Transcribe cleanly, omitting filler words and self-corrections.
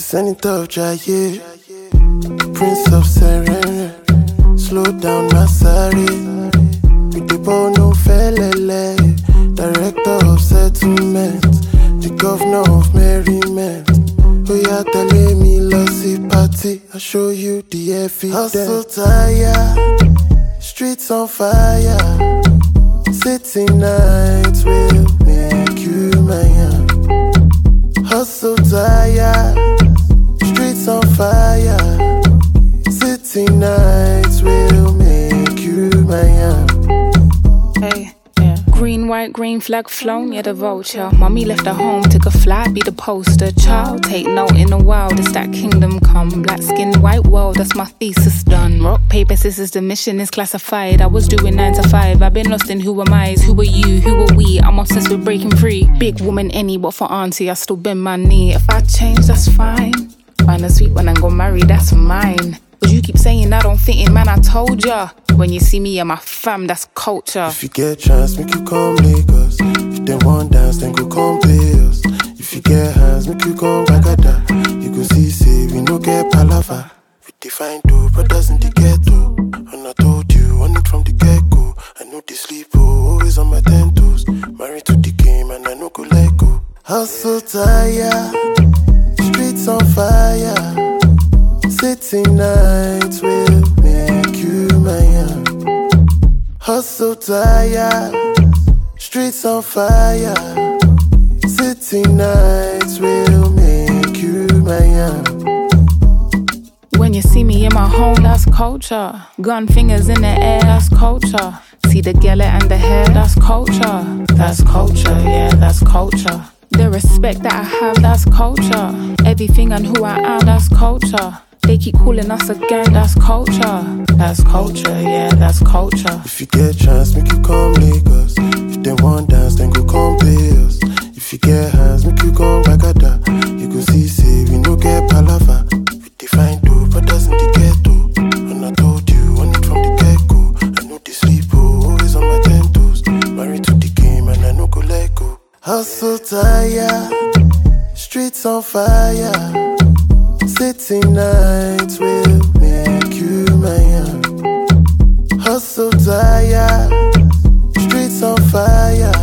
Senator of Jaye, Prince of Serene, slow down Masari, with the ball no felele, director of settlement, the governor of merriment. Oh yeah, telling me lossy party, I'll show you the evidence. Hustle tired, streets on fire, city nights will make you mine. Hustle tired, streets on fire, city nights will make you mine. Hey, yeah. Green, white, green flag flown, yeah, the vulture. Mommy left her home, took a flight, be the poster child. Take note in the wild, it's that kingdom come. Black skin, white world, that's my thesis done. Rock, paper, scissors, the mission is classified. I was doing 9 to 5, I've been lost in who am I, who are you, who are we? I'm obsessed with breaking free. Big woman, any, but for auntie, I still bend my knee. If I change, that's fine. Find a sweet one and go marry, that's mine. But you keep saying I don't fit in, man, I told ya. When you see me and my fam, that's culture. If you get chance, make you come Lagos. If they want dance, then go come pay us. If you get hands, make you come Bagada. You go see, say, we no get palava. We define two brothers in the ghetto. And I told you, on it from the get-go. I know they sleep, always on my 10 toes. Married to the game, and I no go let go. Hustle tired, streets on fire, city nights will make you mine. Hustle tired, streets on fire, city nights will make you mine. When you see me in my home, that's culture. Gun fingers in the air, that's culture. See the gala and the hair, that's culture. That's culture, yeah, that's culture. The respect that I have, that's culture. Everything and who I am, that's culture. They keep calling us a gang, that's culture. That's culture, yeah, that's culture. If you get chance, make you come Lagos. If they want dance, then go come pay us. If you get hands, make you come Bagada. You go see, say, we no get palava. We define two brothers in the ghetto. And I told you, on it from the get-go. I know they sleep, always on my 10 toes. Married to the game, and I no go let go. Hustle tired, streets on fire, city nights will make you mine. Hustle tired, streets on fire,